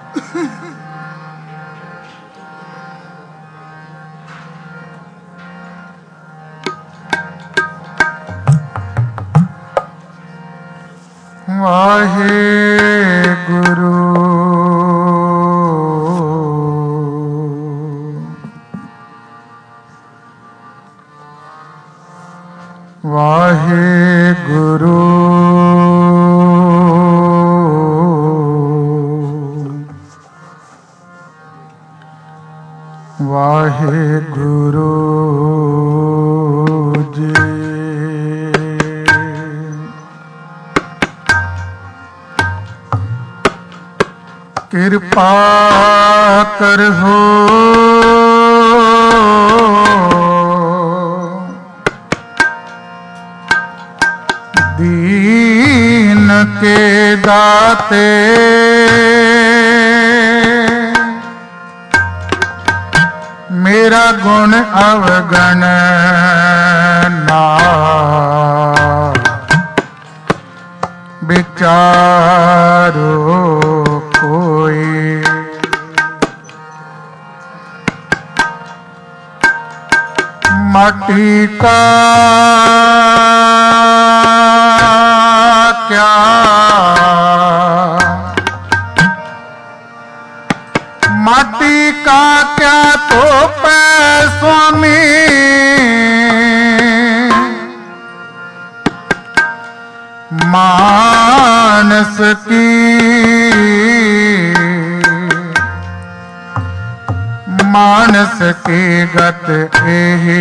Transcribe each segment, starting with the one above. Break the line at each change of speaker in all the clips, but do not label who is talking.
ਵਾਹਿਗੁਰੂ ਵਾਹਿਗੁਰੂ ਵਾਹਿਗੁਰੂ ਜੀ। ਕਿਰਪਾ ਕਰਹੁ दीन के दाते मेरा गुण अवगण ना विचारो कोई। माटी का क्या माटी का क्या तो पै स्वामी, मानस की मानस की गत एही।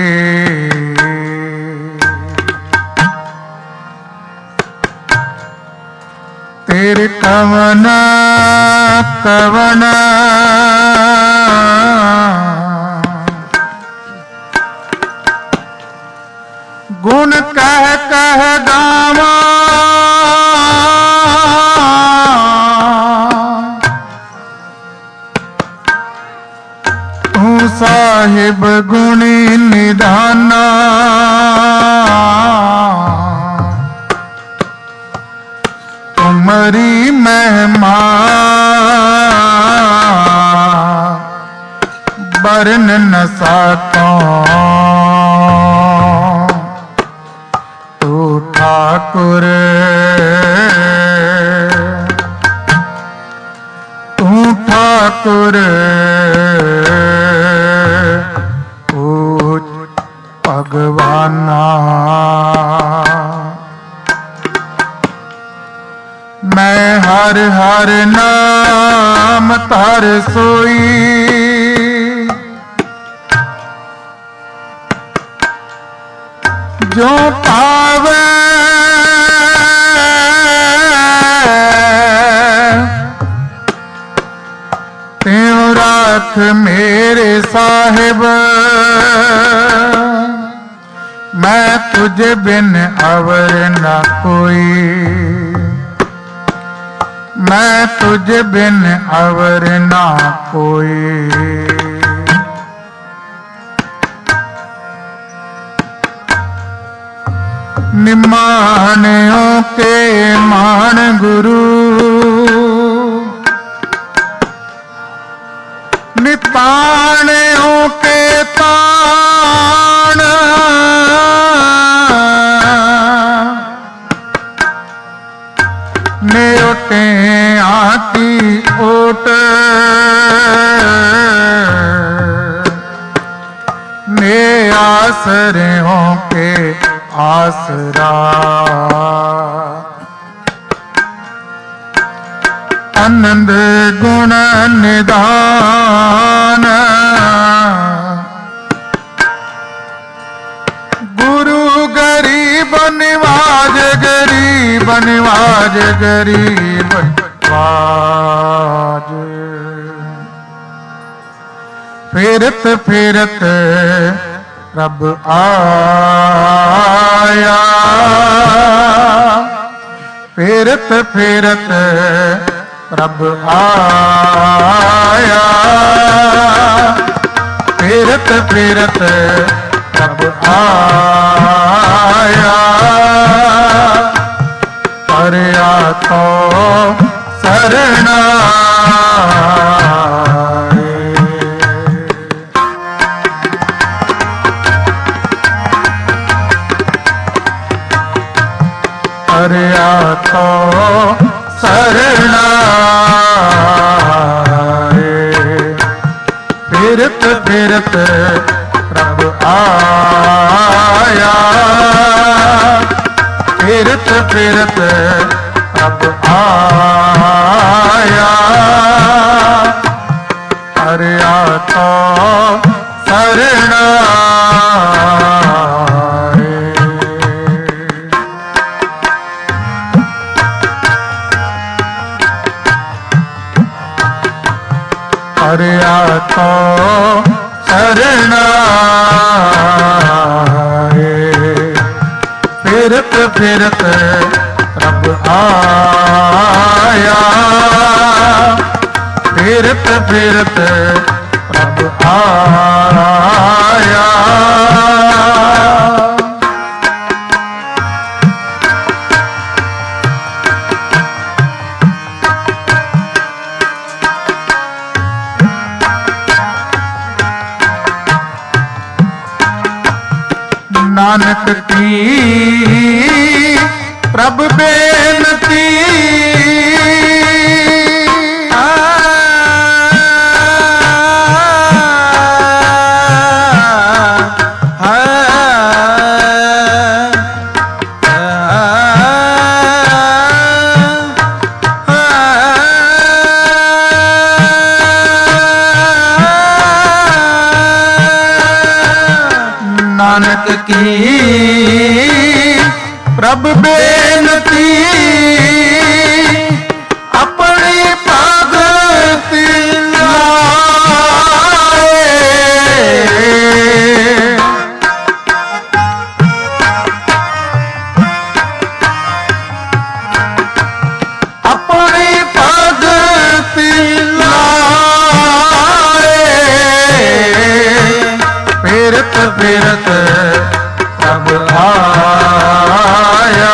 तेरे कवन कवन गुण कह कह गावा, तू साहिब गुणी निधाना। तुमरी महिमा बरन न सकूं, तू ठाकुर तू ठाकुर पूज भगवाना। मैं हर हर नाम धर सोई, जो पावे त्यों राख मेरे साहिब। मैं तुझे बिन अवर न कोई, मैं तुझे बिन अवर ना कोई। निमाणियों के मान गुरु, निताणियों के ताण। नेओटे आती ओट, ने आसरों के आसरा। आनंद गुण निधान, गुरु गरीब निवाज गरीब निवाज गरीब निवाज। फिरत फिरत रब आया, फिरत फिरत रब आया, फिरत फिरत रब आया। परया तो सरना फिरत प्रभु आया, फिरत फिरत प्रभु आया। अरे तो शरण आए, अरे तो शरण आए। फिरत फिरत प्रभु आया, फिरत फिरत प्रभु आया। नानक की प्रभु बेनती, नानक की प्रभु बेनती, अपनी भगति लाए। अपनी भगति लाए। फिरत फिरत प्रभु आया,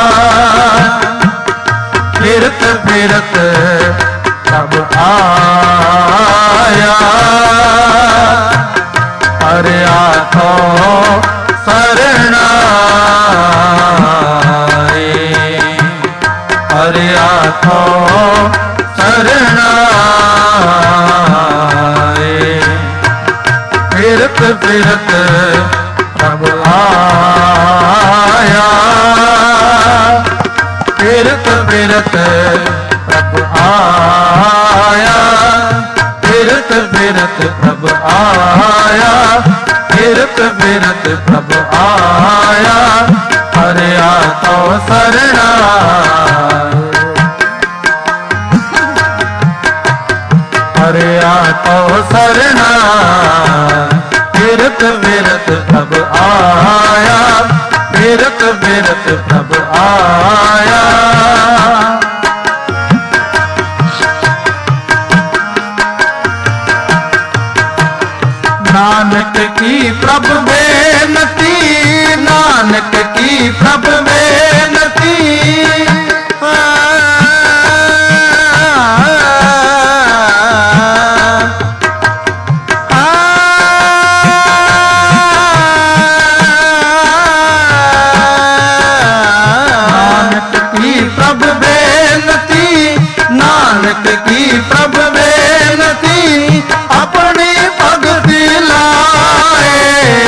फिरत फिरत प्रभु आया। अरे तो शरण आए, अरे तो शरण आए। फिरत फिरत प्रभु आया, फिरत फिरत प्रभु आया, फिरत फिरत प्रभु आया, फिरत फिरत प्रभु आया। अरे तो शरण आए, अरे तो शरण आए। फिरत फिरत प्रभु आया, फिरत फिरत प्रभु आया। नानक की प्रभु बेनती, नानक की प्रभु बेनती, नानक की प्रभु बेनती, अपनी भगति लाए।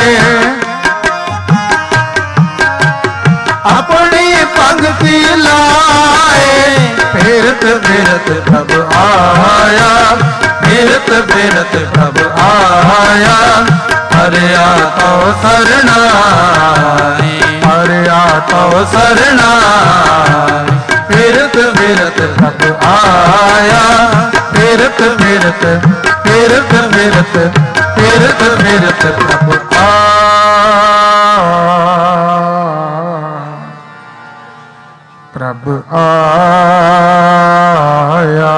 अपनी भगति लाए। फिरत फिरत प्रभु आया, फिरत फिरत प्रभु आया। अरे तो शरण आए, अरे तो शरण आए। फिरत फिरत प्रभु आया, फिरत फिरत, फिरत फिरत, फिरत फिरत प्रभु प्रभु आया।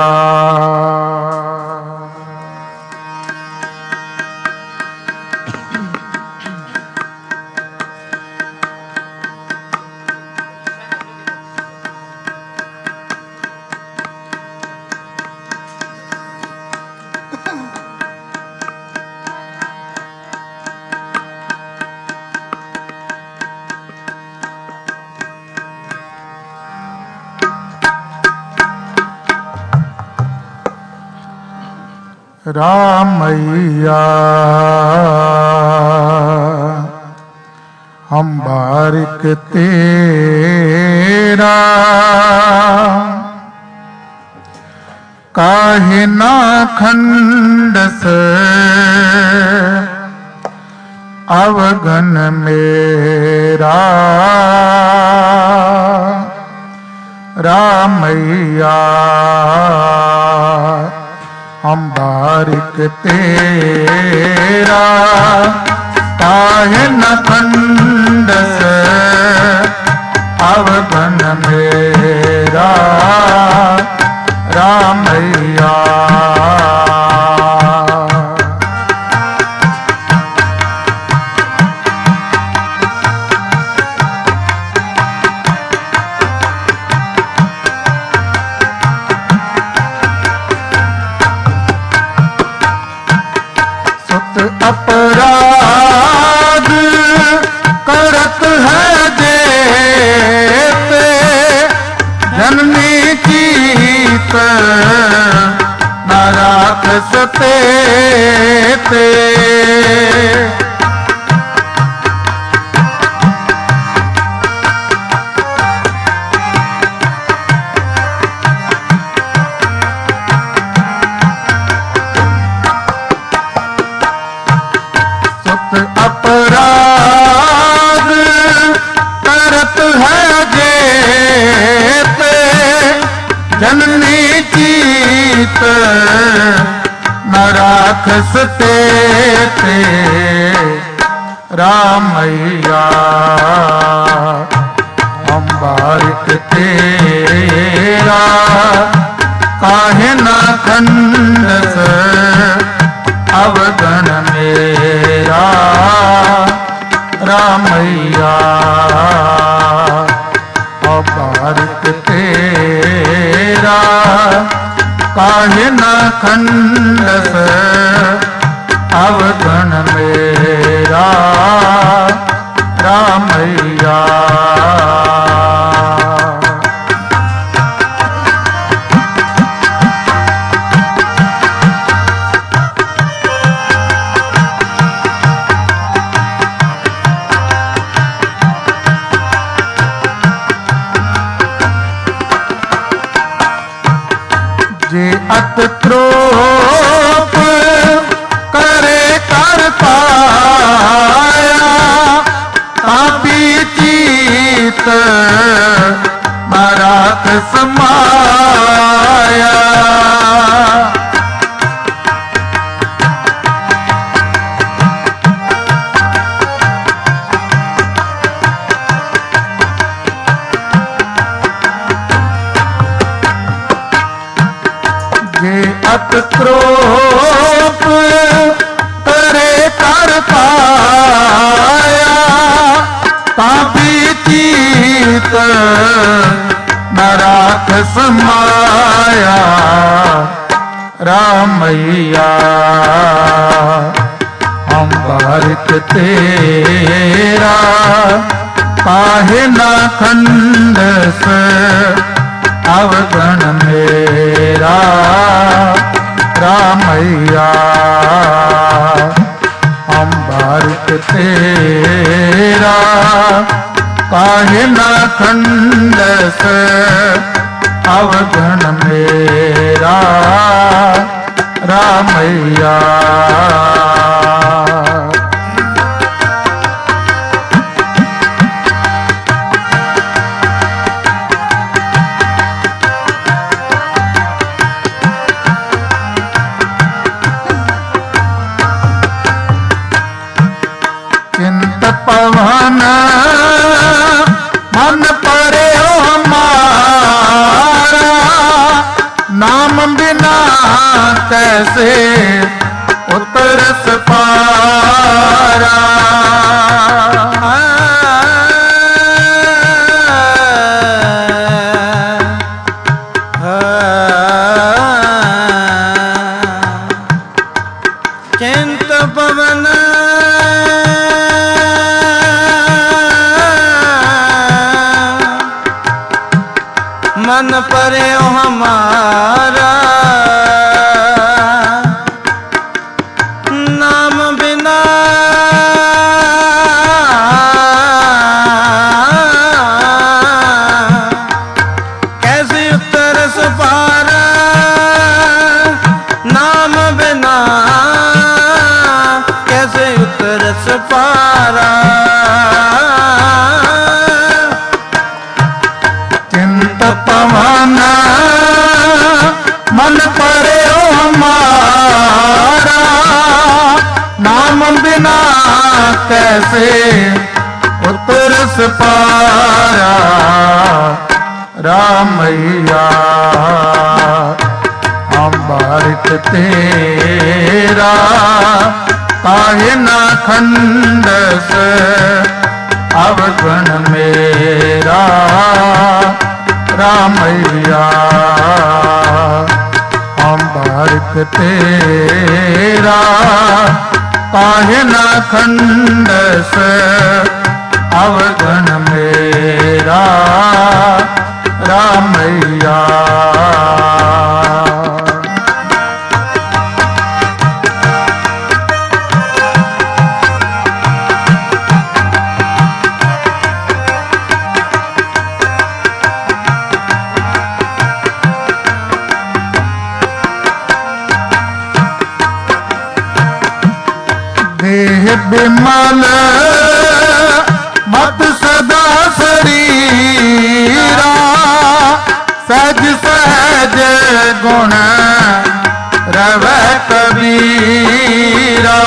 रामैया हम बारिक तेरा काहे ना खंडस अवगन मेरा रामैया हम बारिक तेरा काहे न खंडस अवगन मेरा रामैया अपराध करत है देते जननी जीत न राख सते अपराध करत है जेते जननी जीत न राख सते रामैया हम बारिक तेरा काहे ना खंडस अवगन मेरा रामैया बारिक तेरा काहे न खंडस अवगन मेरा रामैया जे अतक्रोप करे कर पाया तापी चीत मराख समाया अतक्रोप करे कर पाया तापी चीत न राख समाया रामैया हम बारिक तेरा काहे ना खंडस अवगन मेरा रामैया हम बारिक तेरा काहे ना खंडस अवगन मेरा रामैया पवन मन परे हमारा नाम बिना कैसे उतरस पारा
चिंत पवन मन परे हमारा
कैसे उतरस पारा रामैया अमृत तेरा काहे ना खंडस अवगुण मेरा रामैया अमृत तेरा काहे ना खंडस अवगुण मेरा रामैया देह बिमल मत सदा शरीरा सहज सहज गुण रवै कबीरा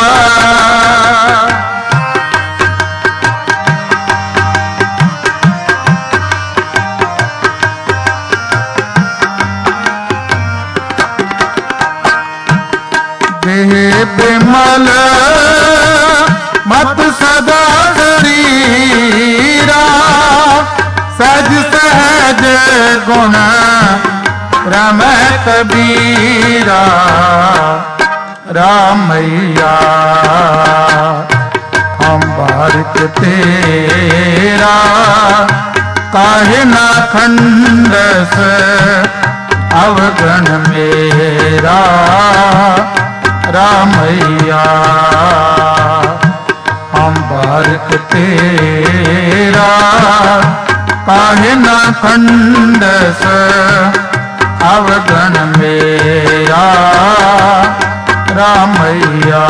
देह बिमल मत सदा शरीरा सहज सहज गुण रमै कबीरा रामैया अमृत तेरा काहे ना खंडस अवगुण मेरा रामैया अमृत तेरा काहे ना खंडस अवगुण मेरा रामैया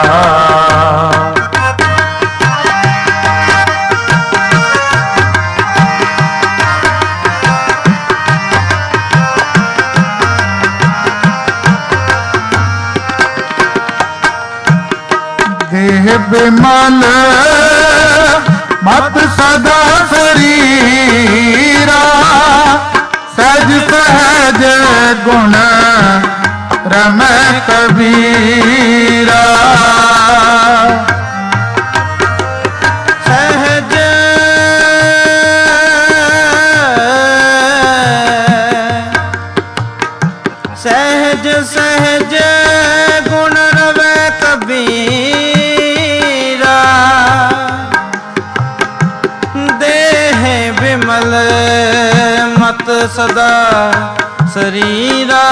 देह बिमल मत सदा शरीरा सहज सहज गुण रमै कबीरा
सहज सहज सहज गुण रवै कबीरा देह बिमल मत सदा शरीरा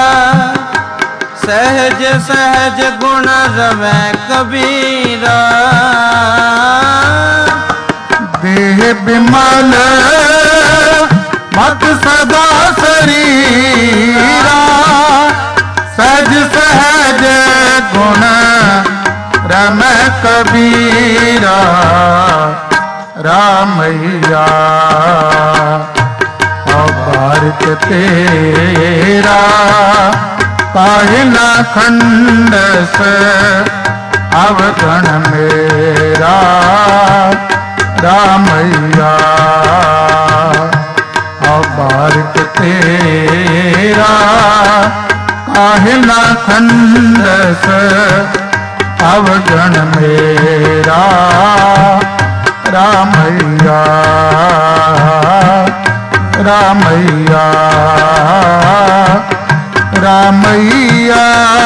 सहज सहज गुण रवै कबीरा
देह बिमल मत सदा शरीरा सहज सहज गुण रमै कबीरा रामैया अमृत तेरा काहे ना खंडस अवगुण मेरा रामैया अमृत तेरा काहे ना खंडस अवगुण मेरा रामैया रामैया रामैया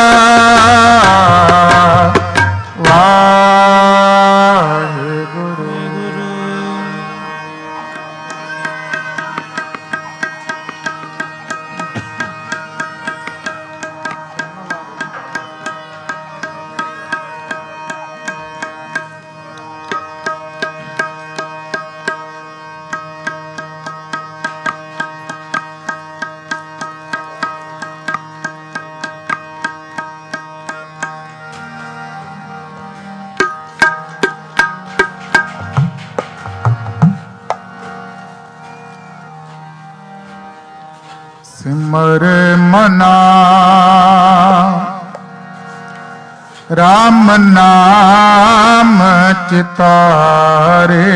वाहेगुरु सिमर मना राम नाम चितारे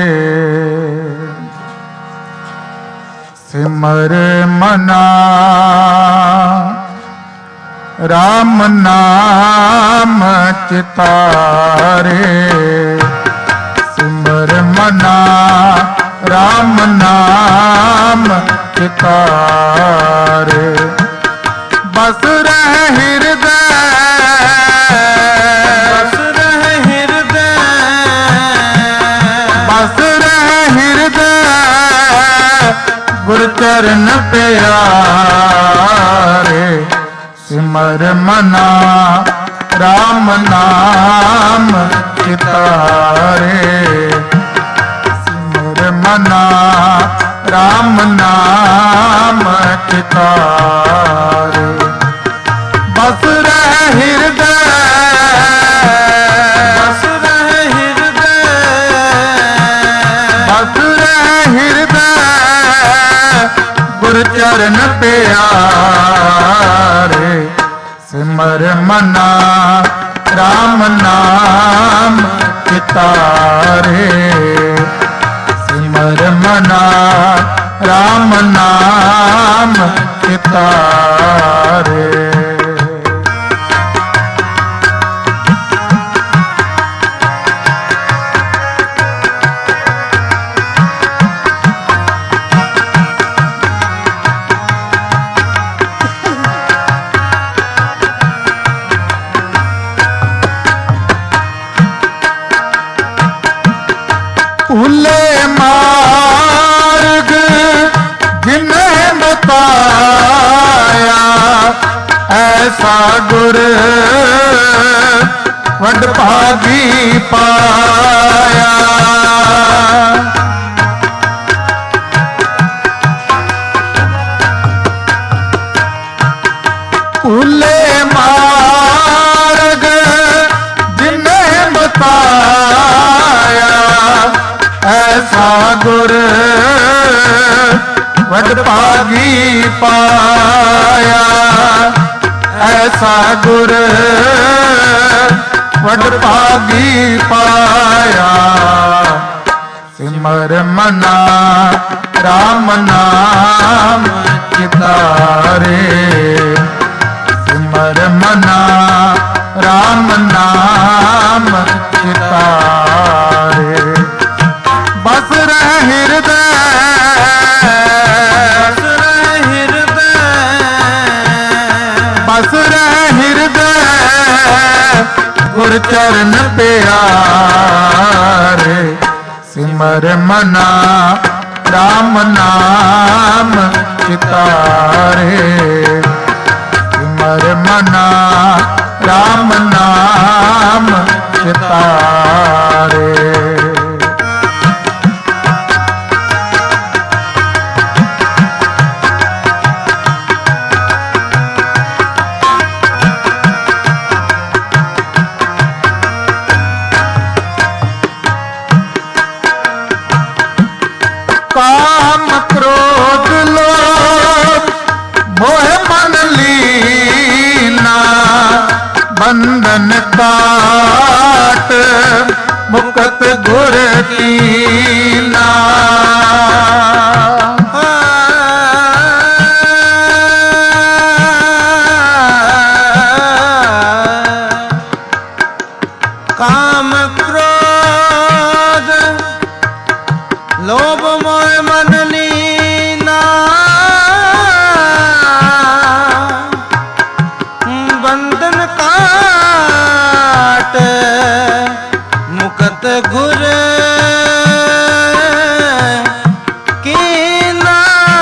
सिमर मना राम नाम चितारे सिमर मना राम नाम चितारे बस रह हृदय
बस रह हृदय
बस रह हृदय गुरु चरण प्यारे सिमर मना राम नाम चितारे सिमर मना राम नाम चितारे बस रह हृदय
बस रह हृदय
बस रह हृदय गुरु चरण प्यारे सिमर मना राम नाम चितारे सिमर मना राम नाम चितारे भूले मार्ग जिन्हें बताया ऐसा गुर वडभागी पाया भूले मार्ग जिन्हें बताया ऐसा गुर वडभागी पाया ऐसा गुर वडभागी पाया सिमर मना राम नाम चितारे सिमर मना राम नाम चितारे बस रह हृदय
बस रह हृदय
बस रह हृदय गुरु चरण प्यारे सिमर मना राम नाम चितारे सिमर मना राम नाम चितारे काम क्रोध लोभ मोह मन लीना बंधन काट मुक्त गुर कीना
काम क्रोध लोभ मोह मन लीना बंधन काट मुक्त गुर कीना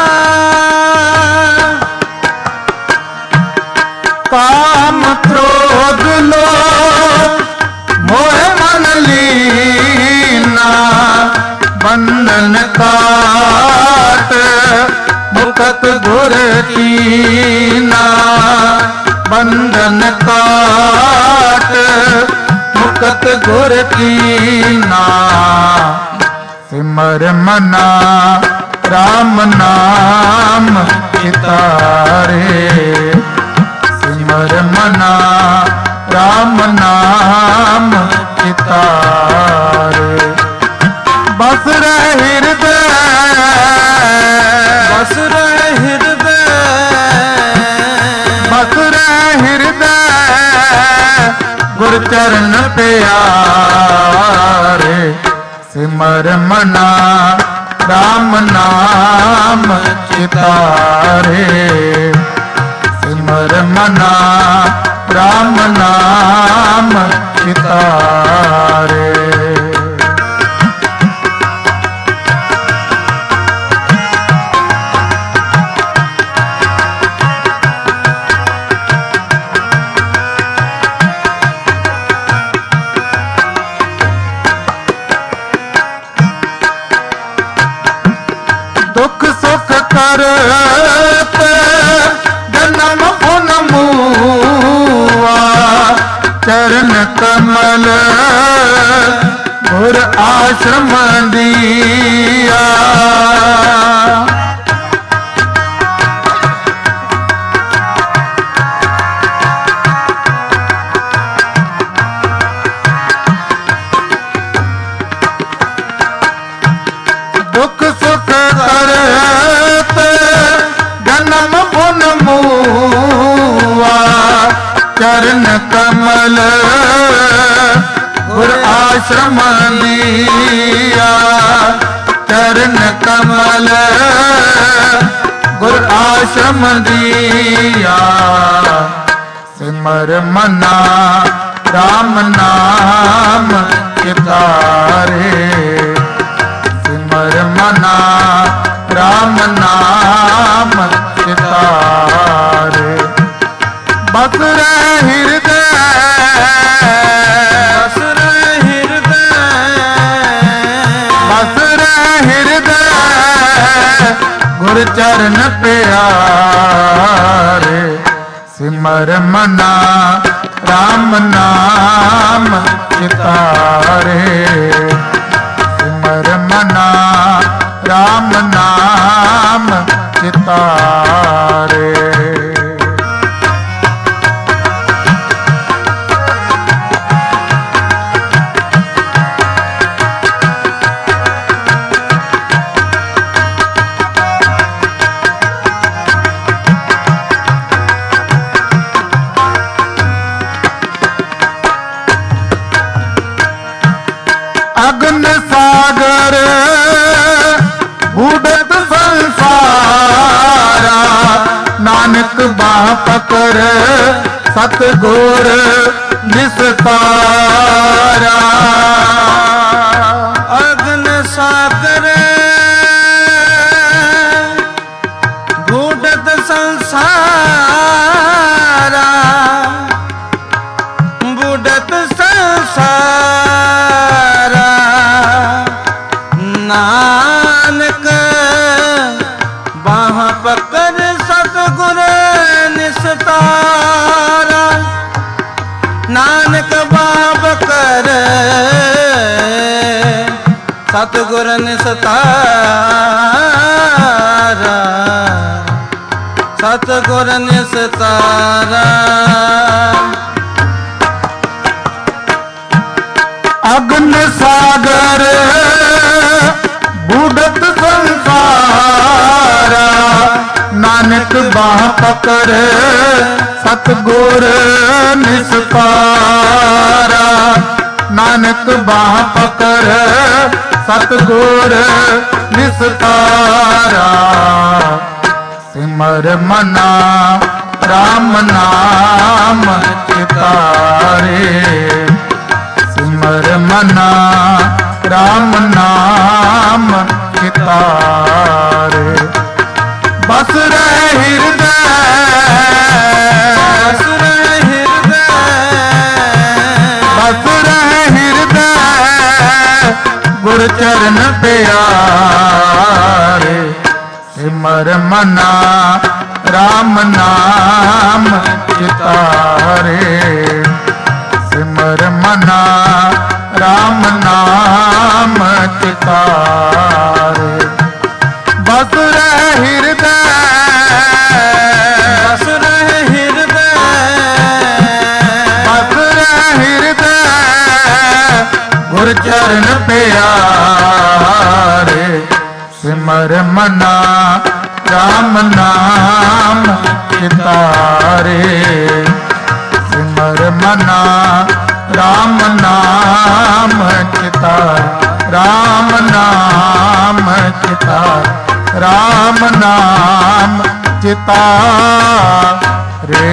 काम क्रोध लोभ मोह मन लीना बंधन काट मुक्त गुर कीना बंधन काट मुक्त गुर कीना सिमर मना राम नाम चितारे सिमर मना राम नाम ਹਿਰਦੈ ਗੁਰ ਚਰਨ ਪਿਆਰੇ ਸਿਮਰ ਮਨਾ ਰਾਮ ਨਾਮ ਚਿਤਾਰੇ ਸਿਮਰ ਮਨਾ ਰਾਮ ਨਾਮ ਚਿਤਾਰੇ ਦੁਖ ਸੁਖ ਕਰਤ ਜਨਮ ਪੁਨ ਮੂਆ ਚਰਨ ਕਮਲ ਗੁਰ ਆਸ਼ਰਮ ਦੀਆ ਦੁਖ ਸੁਖ ਕਰਤ ਜਨਮ ਪੁਨ ਮੂਆ ਚਰਨ ਕਮਲ ਗੁਰ ਆਸ਼ਰਮ ਲੀਆ ਚਰਨ ਕਮਲ ਗੁਰ ਆਸ਼ਰਮ ਦੀਆ ਸਿਮਰ ਮਨਾ ਰਾਮ ਨਾਮ ਚਿਤਾਰੇ ਸਿਮਰ ਮਨਾ ਰਾਮ ਨਾਮ ਚਿਤਾਰੇ ਬਸ ਰਹਿ ਹਿਰਦੈ
ਬਸ ਰਹਿ ਹਿਰਦੈ
ਬਸ ਰਹਿ ਹਿਰਦੈ ਗੁਰ ਚਰਨ ਪਿਆਰੇ ਸਿਮਰ ਮਨਾ ਰਾਮ ਨਾਮ ਚਿਤਾਰੇ ਸਿਮਰ ਮਨਾ ਰਾਮ ਨਾਮ ਚਿਤਾਰੇ ਅਗਨ ਸਾਗਰ ਬੂਢਤ ਸੰਸਾਰਾ ਨਾਨਕ ਬਾਹ ਪਕੜ ਸਤਿਗੁਰ ਨਿਸਤਾਰਾ
ਅਗਨ ਸਾਗਰ ਬੂਢਤ ਸੰਸਾਰਾ ਬੂਢਤ ਸੰਸਾਰਾ ਨਾਨਕ ਬਾਹ ਪਕੜ ਸਤਿਗੁਰ ਨਿਸਤਾਰਾ ਨਾਨਕ ਬਾਹ ਪਕੜ ਸਤਿਗੁਰ ਨਿਸਤਾਰਾ ਸਤਿਗੁਰ ਨਿਸਤਾਰਾ
ਅਗਨ ਸਾਗਰ ਬੂਢਤ ਸੰਸਾਰਾ ਨਾਨਕ ਬਾਹ ਪਕੜ ਸਤਿਗੁਰ ਨਿਸਤਾਰਾ ਨਾਨਕ ਬਾਹ ਪਕੜ ਸਤਿਗੁਰ ਨਿਸਤਾਰਾ ਸਿਮਰ ਮਨਾ ਰਾਮ ਨਾਮ ਚਿਤਾਰੇ ਸਿਮਰ ਮਨਾ ਰਾਮ ਨਾਮ ਚਿਤਾਰੇ ਬਸ ਰਹਿ ਹਿਰਦੈ
ਬਸ ਰਹਿ ਹਿਰਦੈ
ਬਸ ਰਹਿ ਹਿਰਦੈ ਗੁਰ ਚਰਨ ਪਿਆਰੇ ਸਿਮਰ ਮਨਾ ਰਾਮ ਨਾਮ ਚਿਤਾਰੇ ਸਿਮਰ ਮਨਾ ਰਾਮ ਨਾਮ ਚਿਤਾਰੇ ਬਸ ਰਹਿ ਹਿਰਦੈ
ਬਸ ਰਹਿ ਹਿਰਦੈ
ਬਸ ਰਹਿ ਹਿਰਦੈ ਗੁਰ ਚਰਨ ਪਿਆਰੇ ਸਿਮਰ ਮਨਾ ਰਾਮ ਨਾਮ ਚਿਤਾਰੇ मना राम नाम चितार राम नाम चितार राम नाम चितार रे।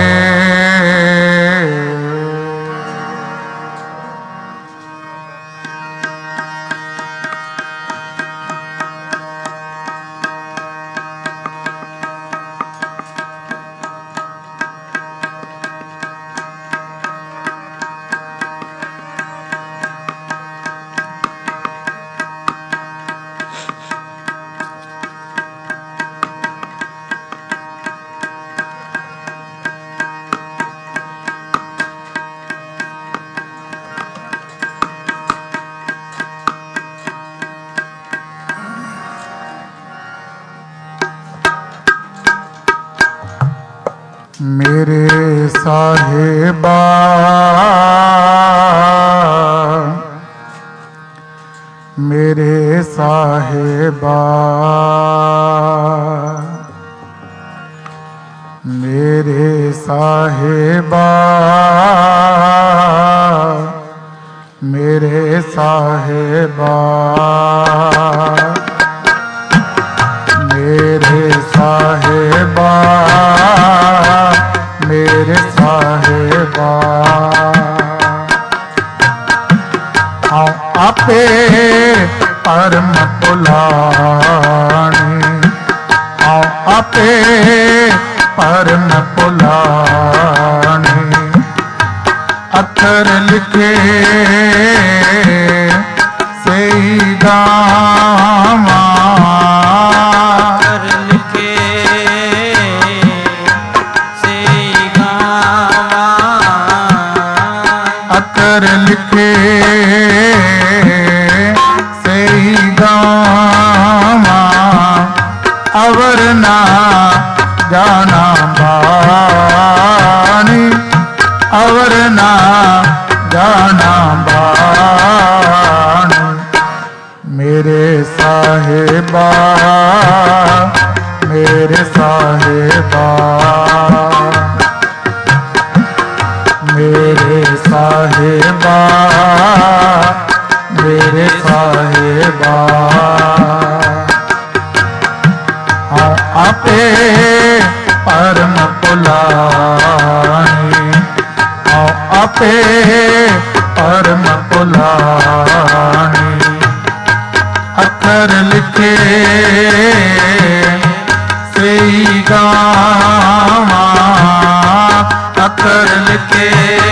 मेरे साहिबा मेरे साहिबा मेरे साहिबा मेरे साहिबा मेरे साहिबा मेरे साहिबा हाँ आपे परम पुलानी हाँ आपे परम पुलानी अक्षर लिखे सही गावा अक्षर लिखे सही गावा अवर ना जाना बानी अवर ना जाना बानी मेरे साहिबा मेरे साहिबा मेरे साहिबा मेरे साहिबा हाँ आपे परम पुलानी हाँ आपे परम पुलानी अक्षर लिखे सही गावा अक्षर लिखे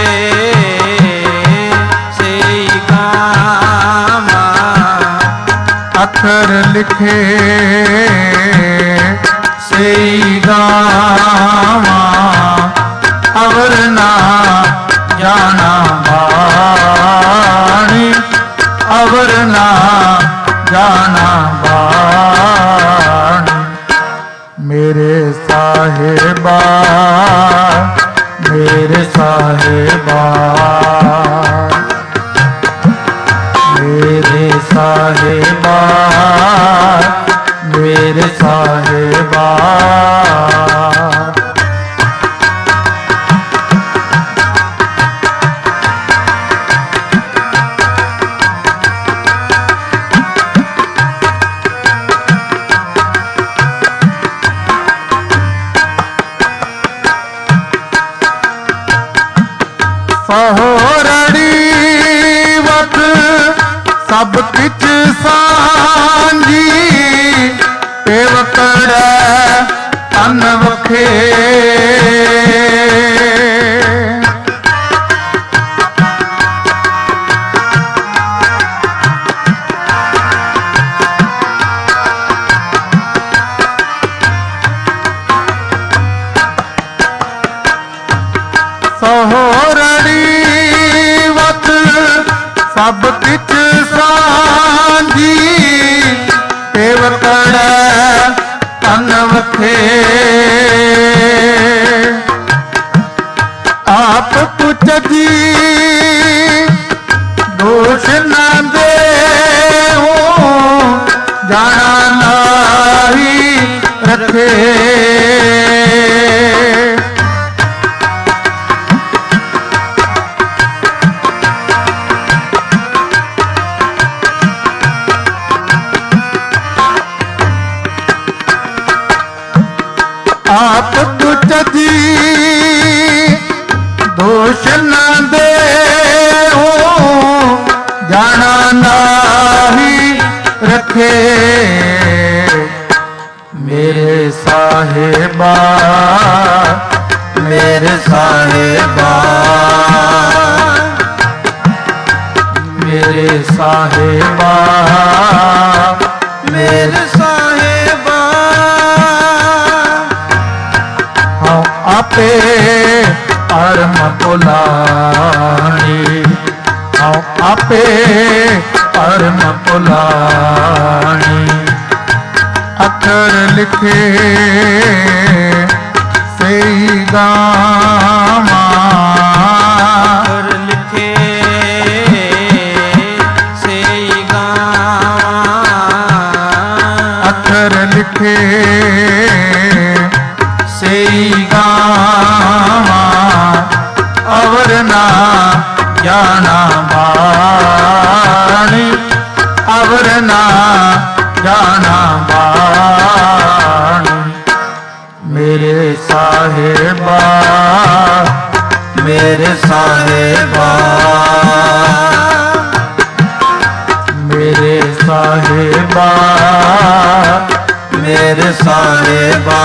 सही गावा अक्षर लिखे सही गावा अवर ना जाना बानी अवर ना जाना बानी मेरे साहिबा मेरे साहिबा मेरे साहिबा मेरे साहिबा सहोरड़ी वत सब किच सांझी पेवकड़ तन वखे सहोरड़ी वत सब किच सांझी पेवकड़ तन वखे आप कुछ दी दोष न दे हो जाना नाही रखे दोष न दे जाना नाही रखे मेरे साहिबा मेरे साहिबा मेरे साहिबा
मेरे साहिबा
हम आपे परम पुलानी हम आपे परम पुलानी अखर लिखे सही गावा
अखर लिखे सही गावा
अखर लिखे सही गावा अवर ना जाना बाणी अवर ना जाना बाणी मेरे साहिबा
मेरे साहिबा
मेरे साहिबा
मेरे साहिबा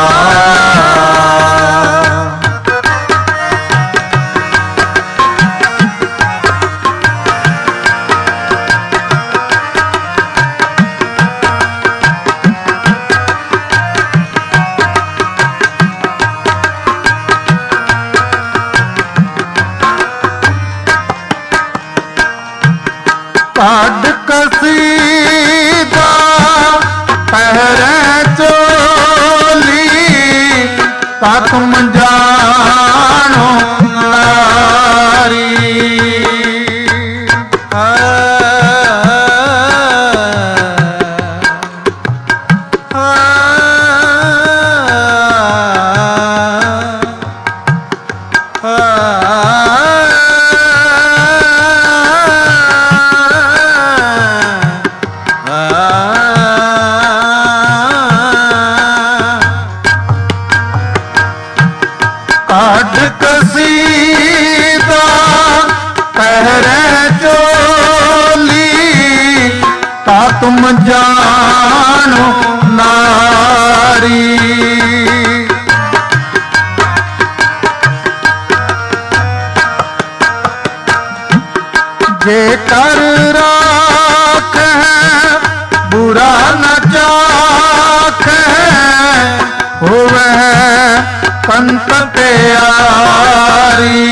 काड कसीदा पहरे चोली ता तुम जानो नारी काड कसीदा पहरे चोली ता तुम जानो नारी जे कर राख बुरा न चाख होवे कंत प्यारी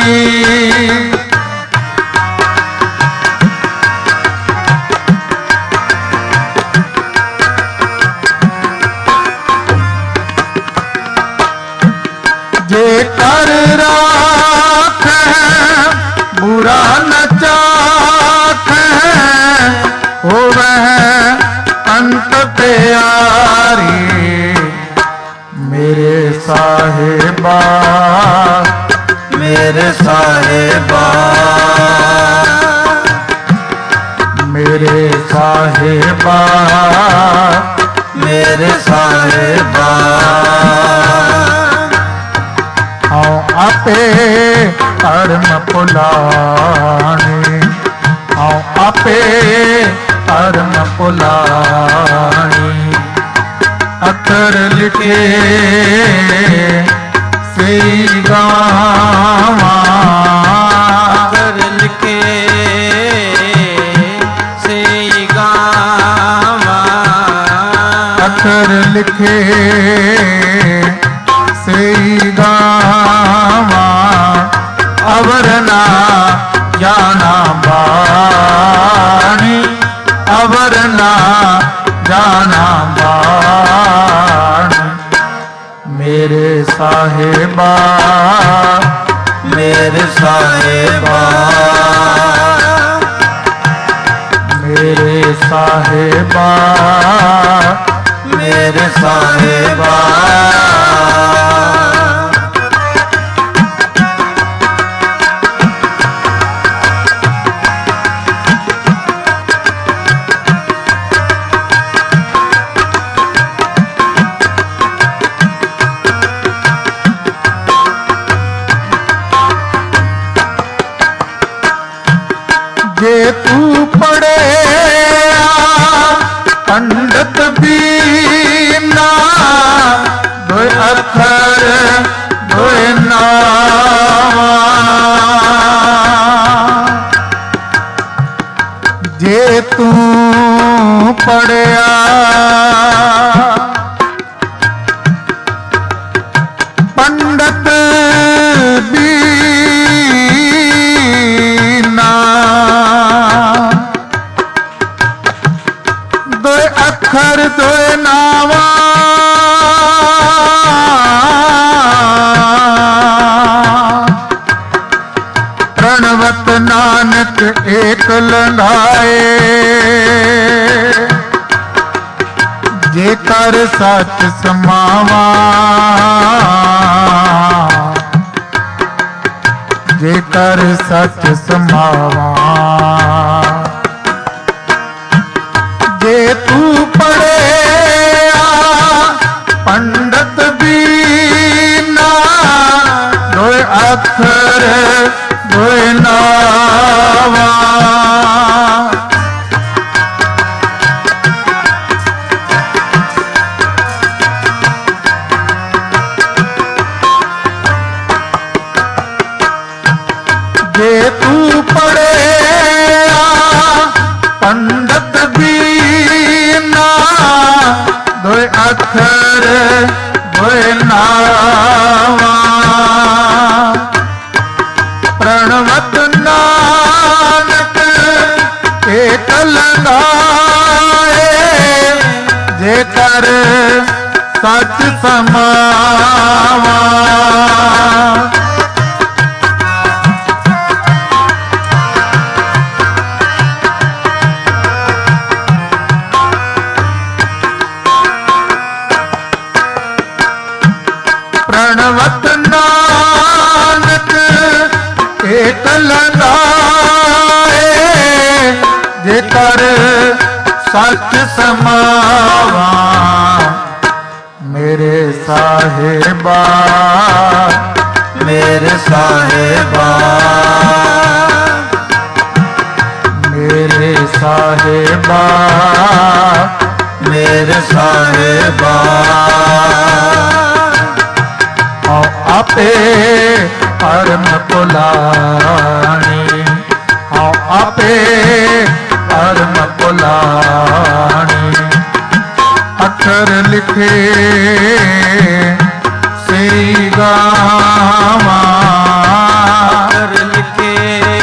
जे कर राख बुरा न चाख होवे अंत प्यारी मेरे साहिबा
मेरे साहिबा
मेरे साहिबा
मेरे साहिबा
हाँ आपे परम पुलानी हाँ आपे परम पुलानी अखर लिखे सही गावा
अखर लिखे सही गावा
अखर लिखे सही गावा अवर ना जाना बाणी अवर ना जाना बाणी मेरे साहिबा
मेरे साहिबा
मेरे साहिबा
मेरे साहिबा
एक लंघाए जेकर सच समावा जेकर सच समावा जे तू पढ़े पंडित बीना दोय अक्षर दोय नावा जे तू पढ़े पंडित बीना दोय अक्षर दोय नावा प्रणवत नानक एक लंघाए जेकर सच समावा प्रणवत नानक एक लंघाए जेकर सच समावा मेरे साहिबा
मेरे साहिबा
मेरे साहिबा
मेरे साहिबा
आपे परम पुलानी हाँ आपे परम पुलानी अक्षर लिखे से गावा
अक्षर लिखे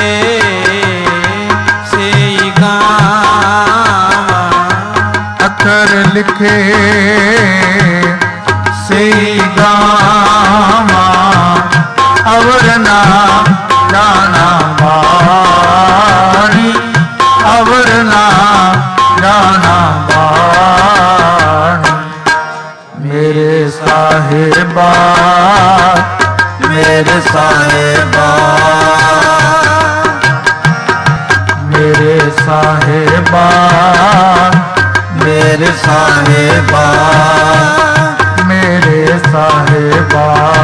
से गावा
अक्षर लिखे से गावा अवर ना जाना वाणी अवर ना जाना वाणी मेरे साहिबा
मेरे साहिबा
मेरे साहिबा
मेरे साहिबा
मेरे साहिबा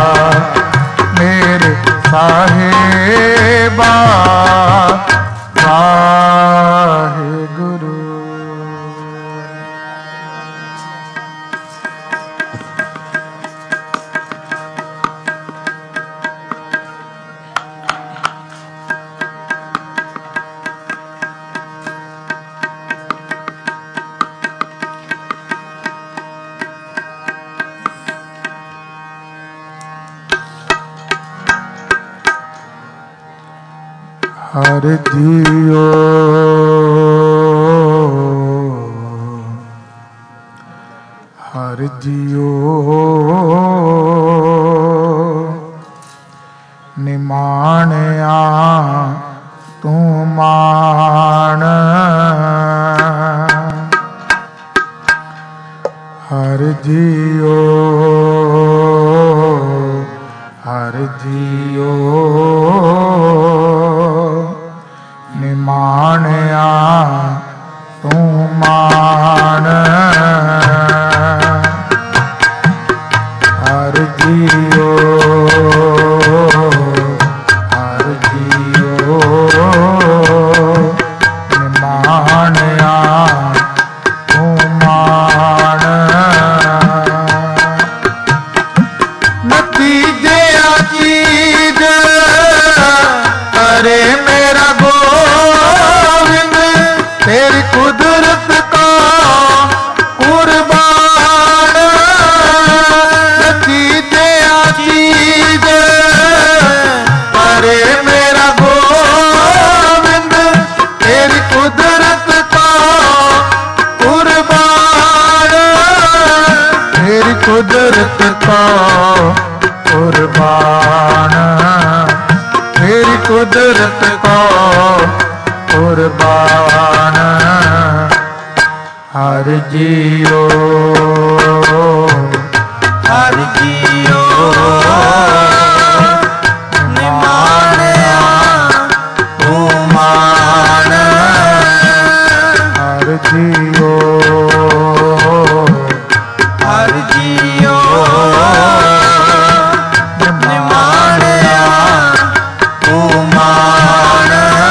मेरे साहिबा वाहिगुरु हर जियो हर जियो निमाणया तू मान हर जियो हर जियो निमाणया तू मान हर जियो हर जियो निमाणया तू मान नतीजे चीज करे मेरा गोविंद तेरी कुदरत का कुर्बान नतीजे चीज करे मेरा गोविंद तेरी कुदरत का कुर्बान तेरी कुदरत का कुर्बान तेरी कुदरत को कुर्बान हर जियो
हर जियो निमाणिया तू मान
हर जियो
हर जियो निमाणिया तू मान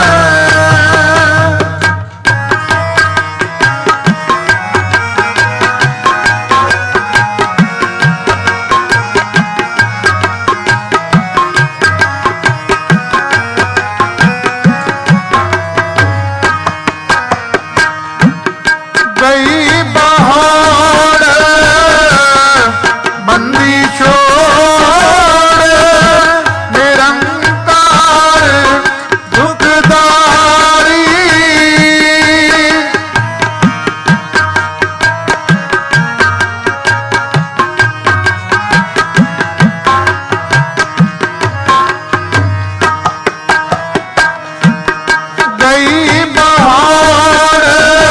गई बहार बंदी छोड़ निरंकार दुखदारी गई बहार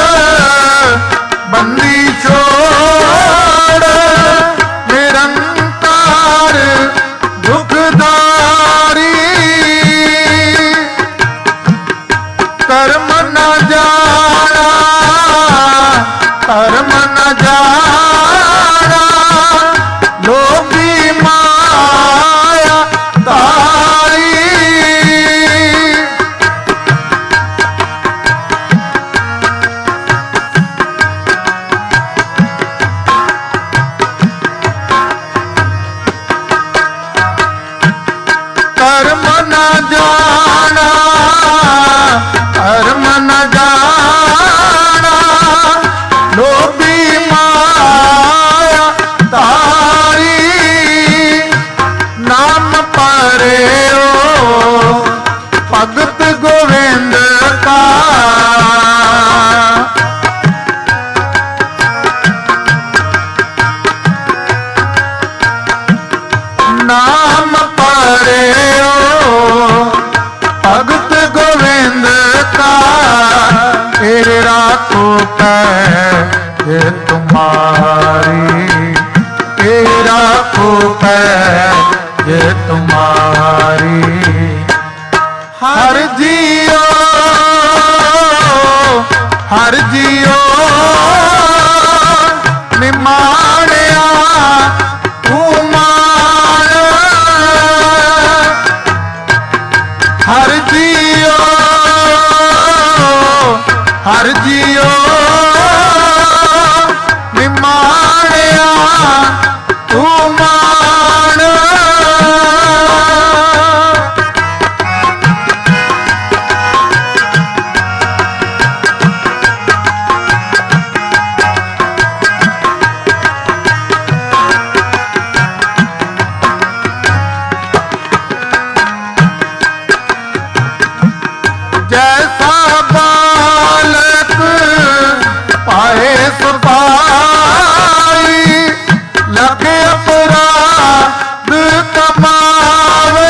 बंदी छोड़ निरंकार दुखदारी कर्म न जाना कर्म न जाना लोभी माया तारी कर्म न जाना कर्म न जाना लोभी माया तारी नाम परे ओ भगत गोविंद का नाम परे ओ भगत गोविंद का तेरे राखो ये तुम्हारी तेरे राखो ये तुम्हारी हर जियो हर जियो निमाणिया तू मान हर जियो हर जियो निमाणिया तू मान जैसा बालक पाए सुपाई लगे अपराध कमावे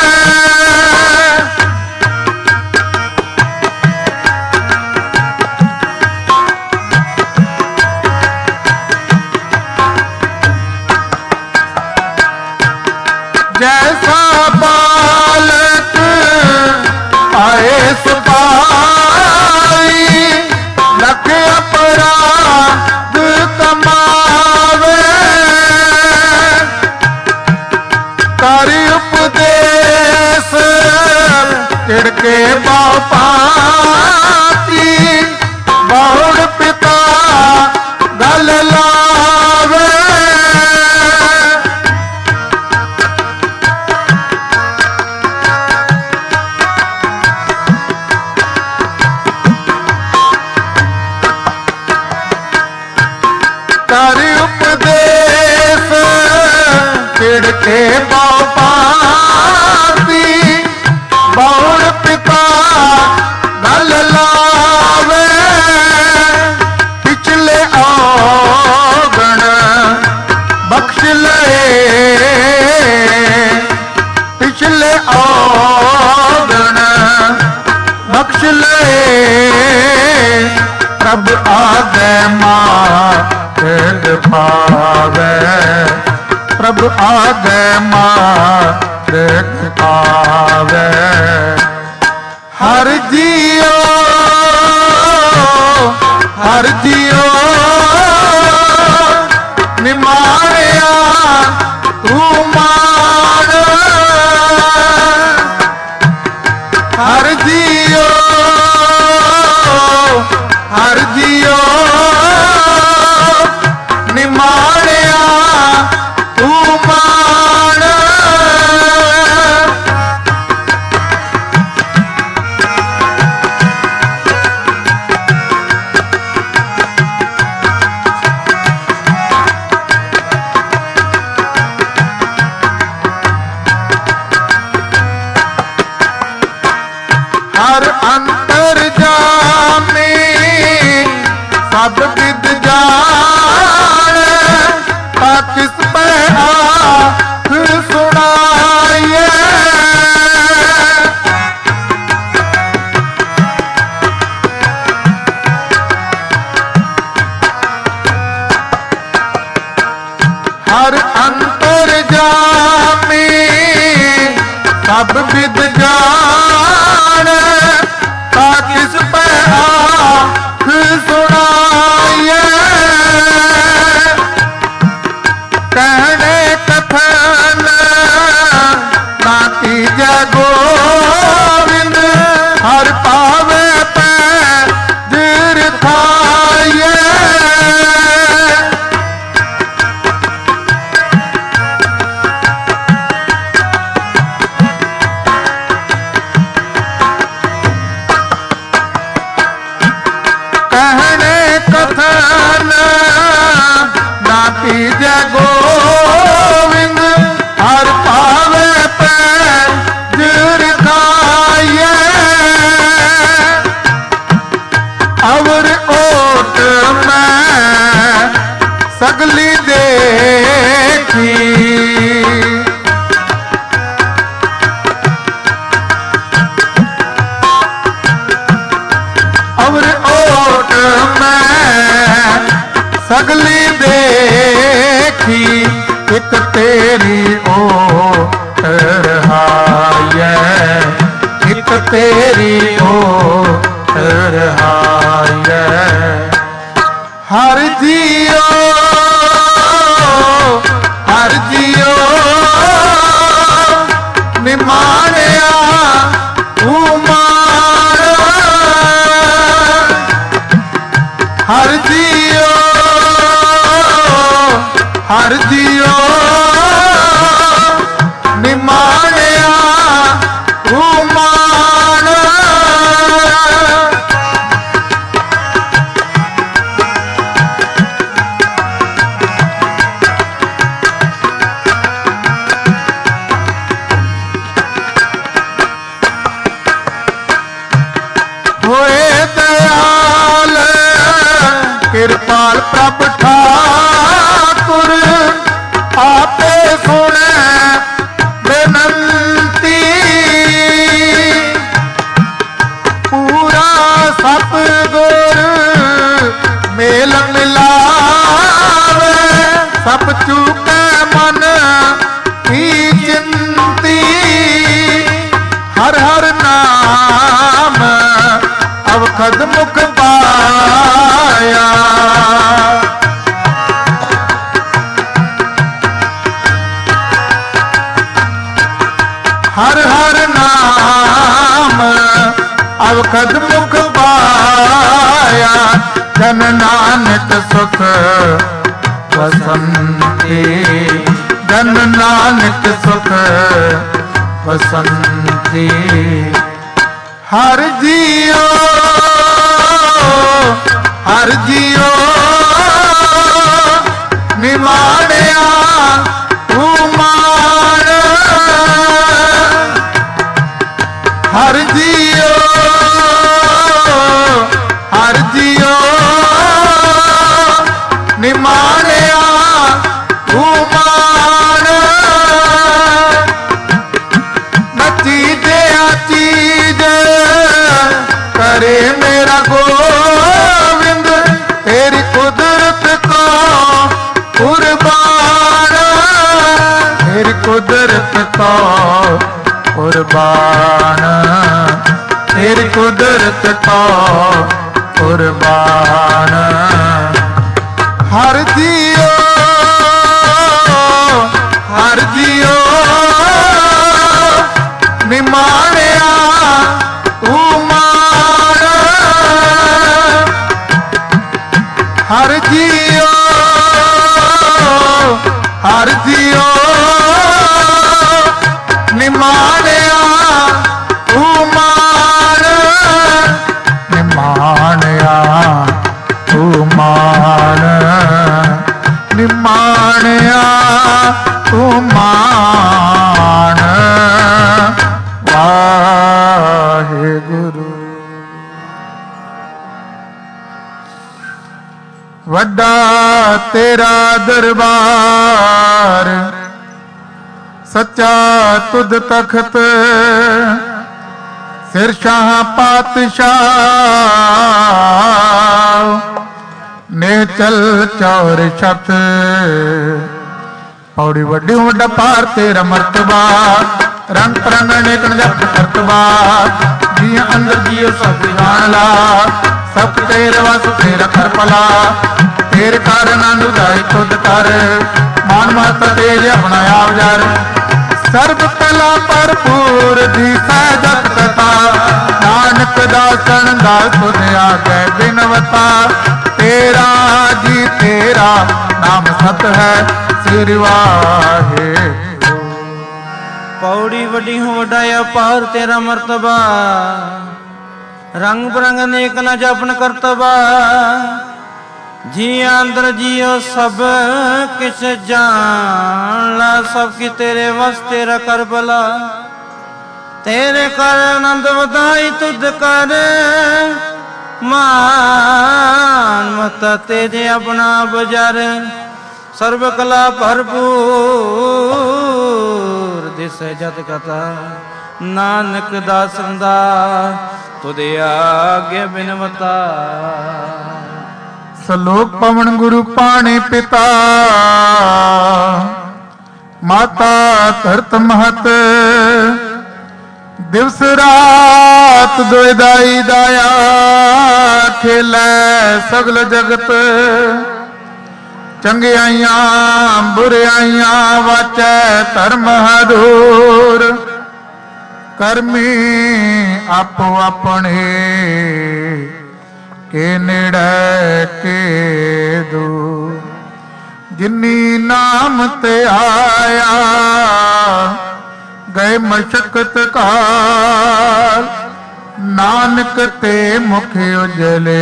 जैसा बालक आए सुपाई लखे अपराध कमावे कारी उपदेश तिड़के बापाती बाउड़ पिता गल लावे कर उपदेश तिड़के बापाती बाउड़ पिता गल ला प्रभ आगे मार्ग पावे, प्रभ आगे मार्ग पावे। हर जियो हर जियो निमाणिया तू मान, हर जियो हर जियो निमाणिया तू मान। हर अंतर जामे सब विद जान, ता किस पे आँख सुनाइए। हर अंतर जामे सब विद जान, ता किस पे आँख सुनाइए। कहने कथन ना कीजे गोविंद, हर पावे पैर खाइए। कहने कथन ना कीजे गोविंद, हर पावे पैर खाइए। अवर ओट में सगली देखी, अवर ओट में सगली देखी, एक तेरी ओट रहाए, एक तेरी ओट रहाए। हर जियो हर जियो निमाणिया तू मान, हर जियो हर जियो निमाणिया तू मान। होए दयाल कृपाल प्रभ ठाकुर, आपे सुने बेनंती। पूरा सतगुर मेल मिलावे, सब चूके मन की चिंती। हर हर नाम अवखद मुख पाया, हर हर नाम अवखद मुख पाया। जन नानक सुख वसंती, जन नानक सुख वसंती। हर जियो हर जियो निमाणिया तू मान, हर जियो हर जियो निमाणिया तू मान। नची दया चीज करे मेरा गोविंद, तो कुर्बान, तेरी कुदरत तो कुर्बान। हर जियो हर जियो निमाणिया तू मान, हर जियो हर जियो निमाणिया तू मान, निमाणिया तू मान, निमाणिया तू मान। वाहिगुरु वड्डा तेरा दरबार, सच्चा तुद तखत, सिर शाह पातशाह, नेचल चौर छत। पौड़ी वड्डी वड्डा पार तेरा मर्तबा, रंग परंग अनेक जप करतबा, जिया अंदर जियो सब जान ला, सब तेरे वस तेरा कर पला, तेरे कारण अनुदाय खुद कर, मान माता तेरे अपना आवजार। सर्व कला भरपूर दी सहजत कथा, नानक दासन दा खुद आगे बिनवता। तेरा जी तेरा नाम सत है, श्री वाहिगुरु।
पौड़ी वड्डी हो वड्डा अपार तेरा मर्तबा, रंग बिरंग अनेक न जपन करतबा, जिया अंदर जियो सब किस जान ला, सब की तेरे वस तेरा कर भला, तेरे कर आनंद वधाई तुद कर, मान मता तेरे अपना बजार। सर्व कला भरपूर दिस जत कथा, नानक दासन दा तुदे आगे बिनवता।
सलोक पवन गुरु पाणी पिता, माता धरत महत, दिवस रात दोए दाई दाया, खेलै सगल जगत। चंगियाइयां बुराइयां वाचै धर्म हदूर, करमी आपो अपने के नेड़े के दूर। जिन्नी नाम ते आया गए मशक्कत काल, नानक ते मुख उजले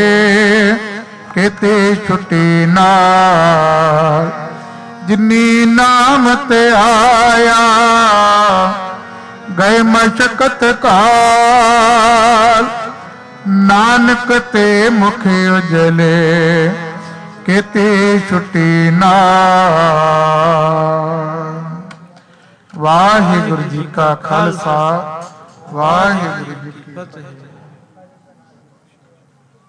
केते छुटी नाल। जिन्नी नाम ते आया गए मशक्कत काल, नानक ते मुख उजले केते छुटी नाल। वाहिगुरु जी का खालसा, वाहिगुरु जी की फतेह।